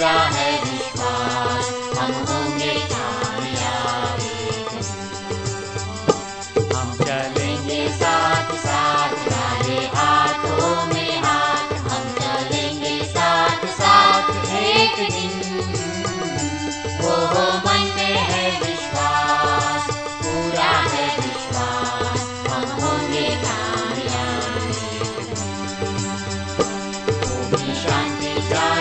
पूरा है विश्वास, हम होंगे कामयाब एक दिन। हम चलेंगे साथ साथ, डाले हाथों में हाथ, हम चलेंगे साथ साथ एक दिन। वो मन में है विश्वास, पूरा है विश्वास, हम होंगे कामयाब एक दिन। शांति